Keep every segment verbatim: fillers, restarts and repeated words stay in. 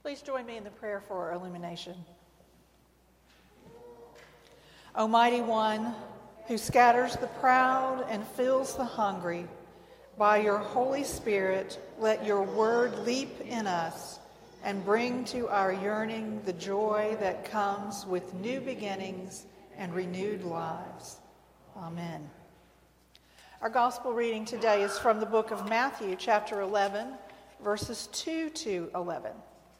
Please join me in the prayer for illumination. Almighty One, who scatters the proud and fills the hungry, by your Holy Spirit, let your word leap in us and bring to our yearning the joy that comes with new beginnings and renewed lives. Amen. Our gospel reading today is from the book of Matthew, chapter eleven, verses two to eleven.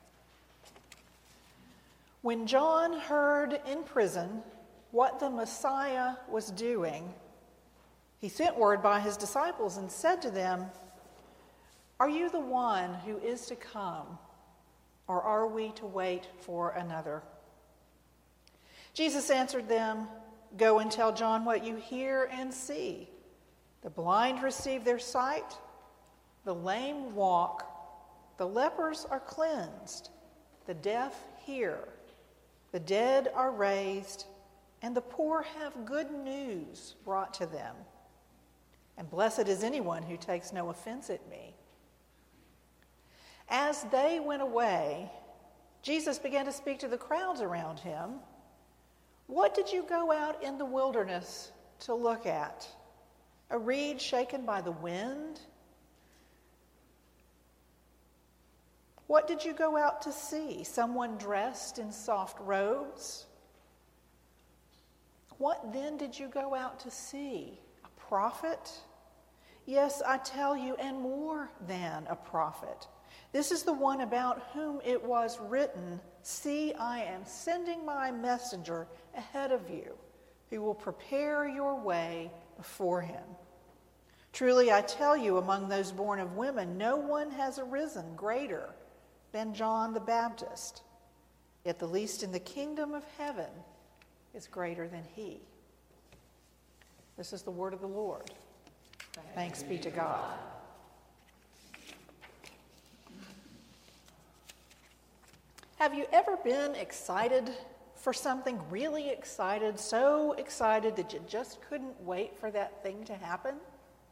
When John heard in prison what the Messiah was doing, he sent word by his disciples and said to them, "Are you the one who is to come, or are we to wait for another?" Jesus answered them, "Go and tell John what you hear and see. The blind receive their sight, the lame walk, the lepers are cleansed, the deaf hear, the dead are raised, and the poor have good news brought to them. And blessed is anyone who takes no offense at me." As they went away, Jesus began to speak to the crowds around him. "What did you go out in the wilderness to look at? A reed shaken by the wind? What did you go out to see? Someone dressed in soft robes? What then did you go out to see? A prophet? Yes, I tell you, and more than a prophet. This is the one about whom it was written, 'See, I am sending my messenger ahead of you, who will prepare your way before him.' Truly, I tell you, among those born of women, no one has arisen greater than John the Baptist. Yet the least in the kingdom of heaven is greater than he." This is the word of the Lord. Thanks be to God. Have you ever been excited for something, really excited, so excited that you just couldn't wait for that thing to happen?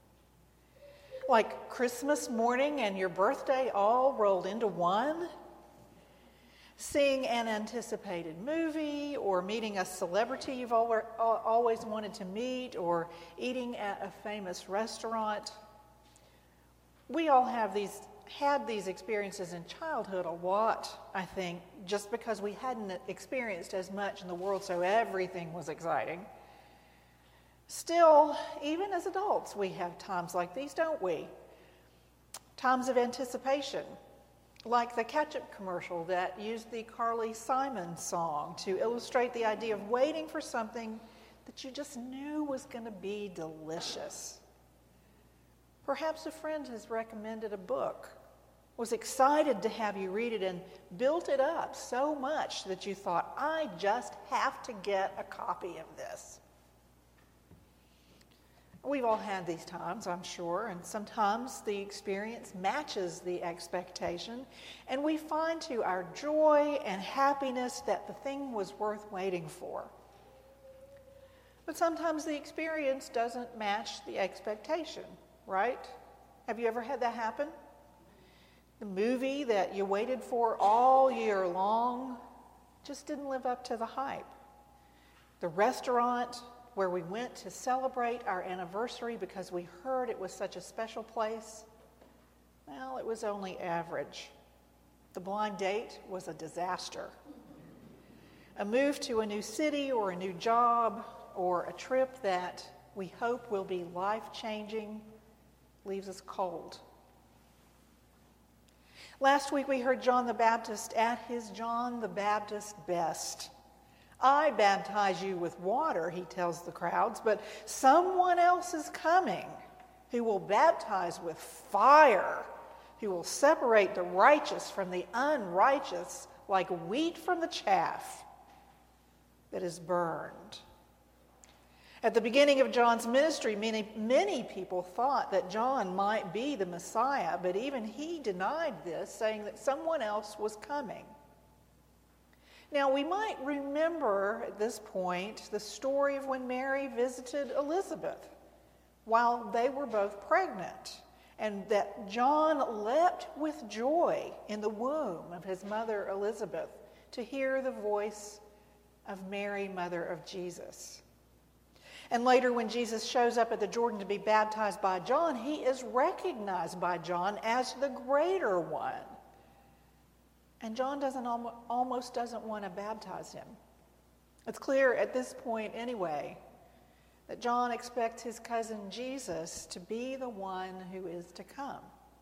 Like Christmas morning and your birthday all rolled into one? Seeing an anticipated movie, or meeting a celebrity you've always wanted to meet, or eating at a famous restaurant. We all have these had these experiences in childhood a lot, I think, just because we hadn't experienced as much in the world, so everything was exciting. Still, even as adults, we have times like these, don't we? Times of anticipation. Like the ketchup commercial that used the Carly Simon song to illustrate the idea of waiting for something that you just knew was going to be delicious. Perhaps a friend has recommended a book, was excited to have you read it, and built it up so much that you thought, "I just have to get a copy of this." We've all had these times, I'm sure, and sometimes the experience matches the expectation, and we find to our joy and happiness that the thing was worth waiting for. But sometimes the experience doesn't match the expectation, right? Have you ever had that happen? The movie that you waited for all year long just didn't live up to the hype. The restaurant where we went to celebrate our anniversary because we heard it was such a special place, well, it was only average. The blind date was a disaster. A move to a new city, or a new job, or a trip that we hope will be life-changing leaves us cold. Last week we heard John the Baptist at his John the Baptist best. "I baptize you with water," he tells the crowds, "but someone else is coming who will baptize with fire, who will separate the righteous from the unrighteous like wheat from the chaff that is burned." At the beginning of John's ministry, many, many people thought that John might be the Messiah, but even he denied this, saying that someone else was coming. Now, we might remember at this point the story of when Mary visited Elizabeth while they were both pregnant, and that John leapt with joy in the womb of his mother Elizabeth to hear the voice of Mary, mother of Jesus. And later, when Jesus shows up at the Jordan to be baptized by John, he is recognized by John as the greater one. And John doesn't almost doesn't want to baptize him. It's clear at this point anyway that John expects his cousin Jesus to be the one who is to come.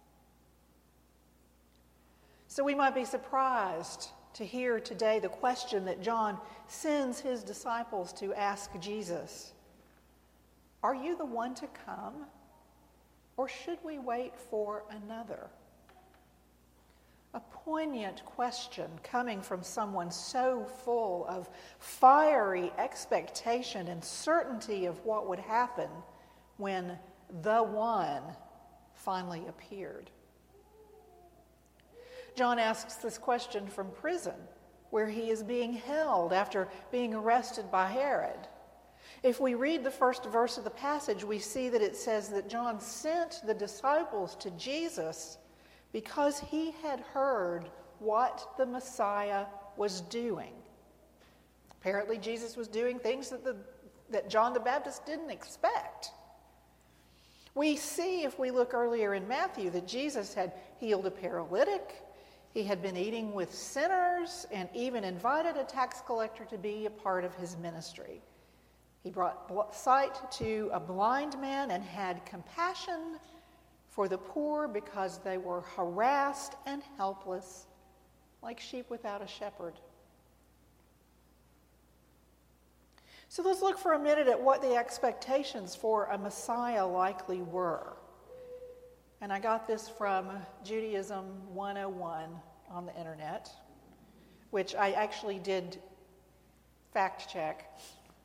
So we might be surprised to hear today the question that John sends his disciples to ask Jesus. Are you the one to come, or should we wait for another? A poignant question coming from someone so full of fiery expectation and certainty of what would happen when the one finally appeared. John asks this question from prison, where he is being held after being arrested by Herod. If we read the first verse of the passage, we see that it says that John sent the disciples to Jesus because he had heard what the Messiah was doing. Apparently, Jesus was doing things that, the, that John the Baptist didn't expect. We see, if we look earlier in Matthew, that Jesus had healed a paralytic, he had been eating with sinners, and even invited a tax collector to be a part of his ministry. He brought sight to a blind man and had compassion for the poor because they were harassed and helpless, like sheep without a shepherd. So let's look for a minute at what the expectations for a Messiah likely were. And I got this from Judaism one oh one on the internet, which I actually did fact check.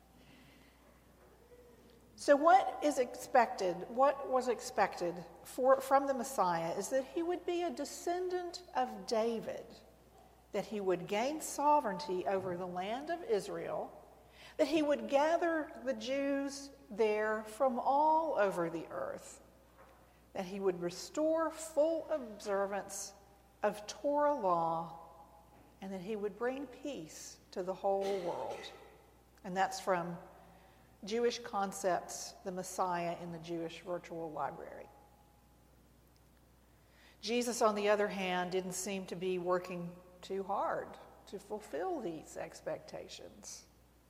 So what is expected, what was expected for, from the Messiah is that he would be a descendant of David, that he would gain sovereignty over the land of Israel, that he would gather the Jews there from all over the earth, that he would restore full observance of Torah law, and that he would bring peace to the whole world. And that's from Jewish Concepts, the Messiah in the Jewish Virtual Library. Jesus, on the other hand, didn't seem to be working too hard to fulfill these expectations.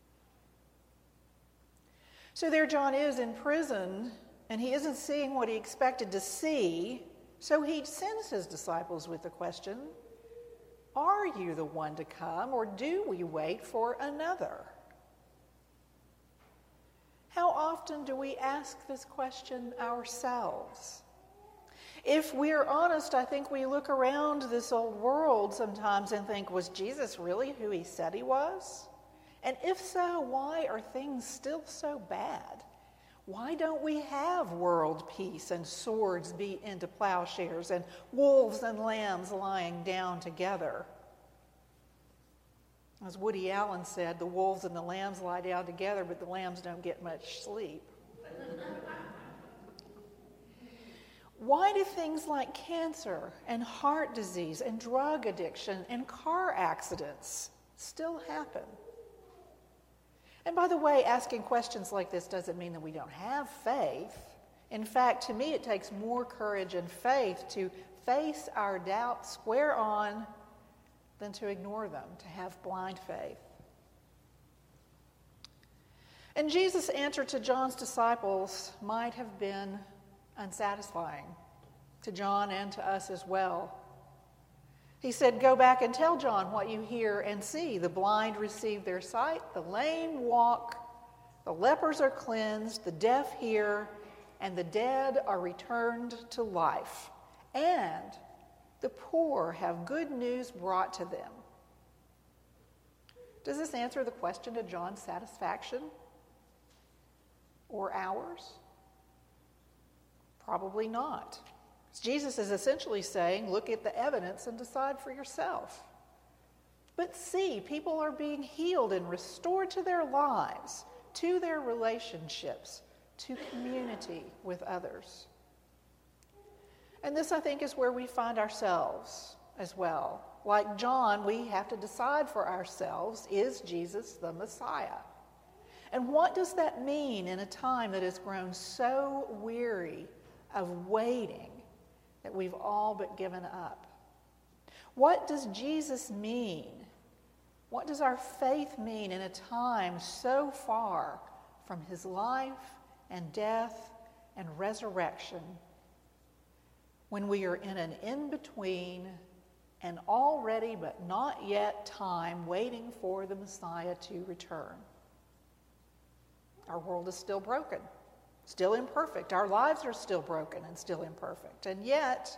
So there John is in prison, and he isn't seeing what he expected to see, so he sends his disciples with the question, are you the one to come, or do we wait for another? How often do we ask this question ourselves? If we're honest, I think we look around this old world sometimes and think, was Jesus really who he said he was? And if so, why are things still so bad? Why don't we have world peace and swords beat into plowshares and wolves and lambs lying down together? As Woody Allen said, the wolves and the lambs lie down together, but the lambs don't get much sleep. Why do things like cancer and heart disease and drug addiction and car accidents still happen? And by the way, asking questions like this doesn't mean that we don't have faith. In fact, to me, it takes more courage and faith to face our doubts square on than to ignore them, to have blind faith. And Jesus' answer to John's disciples might have been unsatisfying to John and to us as well. He said, go back and tell John what you hear and see. The blind receive their sight, the lame walk, the lepers are cleansed, the deaf hear, and the dead are returned to life. And the poor have good news brought to them. Does this answer the question to John's satisfaction? Or ours? Probably not. Jesus is essentially saying, look at the evidence and decide for yourself. But see, people are being healed and restored to their lives, to their relationships, to community with others. And this, I think, is where we find ourselves as well. Like John, we have to decide for ourselves, is Jesus the Messiah? And what does that mean in a time that has grown so weary of waiting that we've all but given up? What does Jesus mean? What does our faith mean in a time so far from his life and death and resurrection, when we are in an in-between and already but not yet time waiting for the Messiah to return? Our world is still broken, still imperfect. Our lives are still broken and still imperfect. And yet,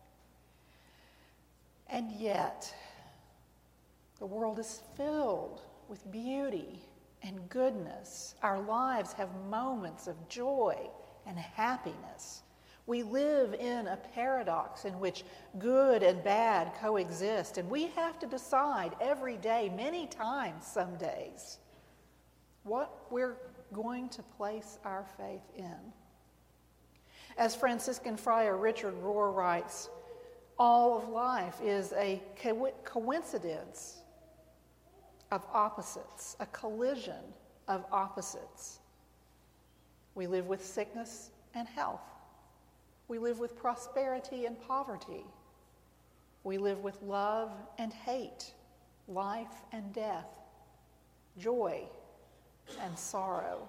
and yet, the world is filled with beauty and goodness. Our lives have moments of joy and happiness. We live in a paradox in which good and bad coexist, and we have to decide every day, many times some days, what we're going to place our faith in. As Franciscan friar Richard Rohr writes, all of life is a co- coincidence of opposites, a collision of opposites. We live with sickness and health. We live with prosperity and poverty. We live with love and hate, life and death, joy and sorrow.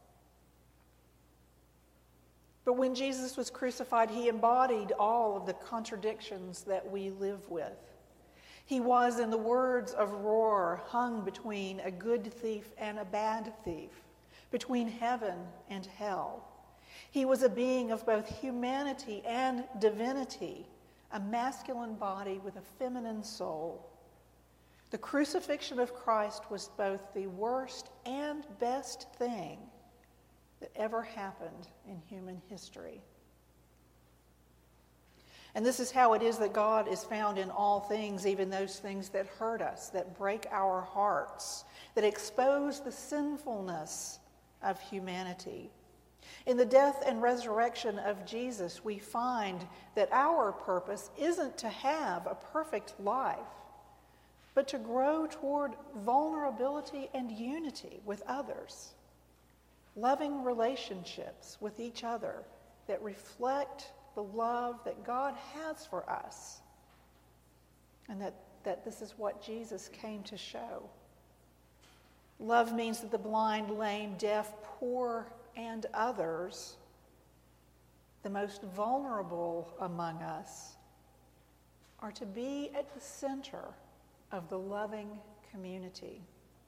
But when Jesus was crucified, he embodied all of the contradictions that we live with. He was, in the words of Rohr, hung between a good thief and a bad thief, between heaven and hell. He was a being of both humanity and divinity, a masculine body with a feminine soul. The crucifixion of Christ was both the worst and best thing that ever happened in human history. And this is how it is that God is found in all things, even those things that hurt us, that break our hearts, that expose the sinfulness of humanity. In the death and resurrection of Jesus, we find that our purpose isn't to have a perfect life, but to grow toward vulnerability and unity with others, loving relationships with each other that reflect the love that God has for us, and that, that this is what Jesus came to show. Love means that the blind, lame, deaf, poor, and others, the most vulnerable among us, are to be at the center of the loving community.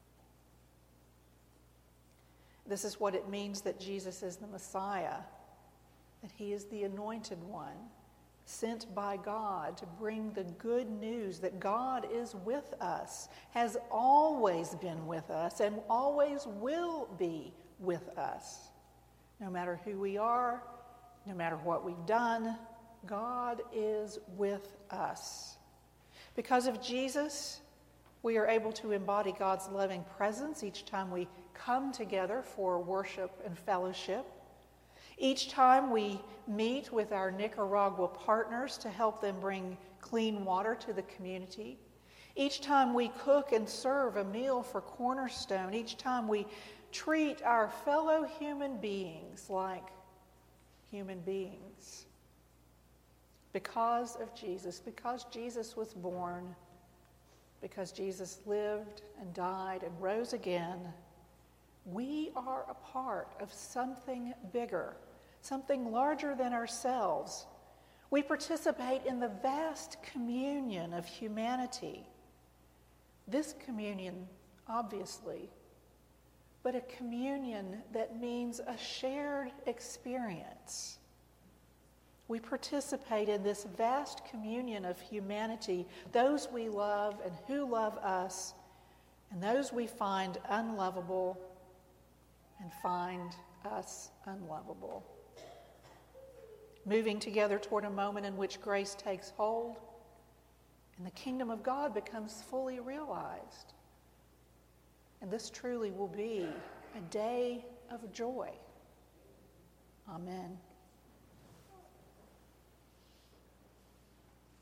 This is what it means that Jesus is the Messiah, that he is the anointed one, sent by God to bring the good news that God is with us, has always been with us, and always will be with us. No matter who we are, no matter what we've done, God is with us. Because of Jesus, we are able to embody God's loving presence each time we come together for worship and fellowship. Each time we meet with our Nicaragua partners to help them bring clean water to the community. Each time we cook and serve a meal for Cornerstone. Each time we treat our fellow human beings like human beings. Because of Jesus, because Jesus was born, because Jesus lived and died and rose again, we are a part of something bigger, something larger than ourselves. We participate in the vast communion of humanity. This communion, obviously, but a communion that means a shared experience. We participate in this vast communion of humanity, those we love and who love us, and those we find unlovable and find us unlovable. Moving together toward a moment in which grace takes hold and the kingdom of God becomes fully realized. And this truly will be a day of joy. Amen.